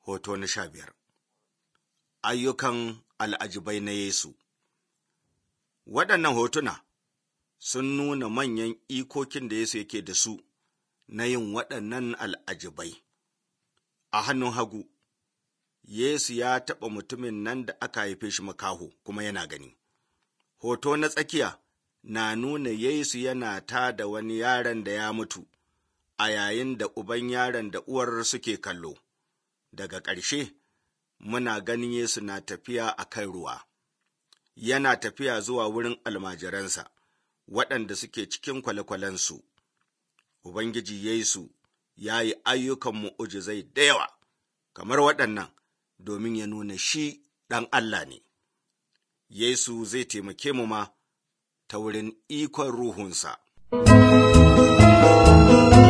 Hoto na 15. Ayyukan al'ajibai na Yesu. Waɗannan hotuna sun nuna manyan ikokin da Yesu yake da su na yin waɗannan al'ajibai. A hannun hagu, Yesu ya taɓa mutumin nan da aka haife shi makaho kuma yana gani. Hoto na tsakiya na nuna Yesu yana tada wani yaron da ya mutu, a yayin da uban yaron da uwar suke kallo. Daga ƙarshe, muna ganin Yesu na tafiya a kan ruwa. Yana tafiya zuwa wurin almajiransa, waɗanda suke cikin kwale-kwalensu. Ubangiji Yesu ya yi ayyukan mu'ujizai da yawa, kamar waɗannan, domin ya nuna shi ɗan Allah ne. Yesu zai taimake mu ma ta wurin ikon Ruhunsa.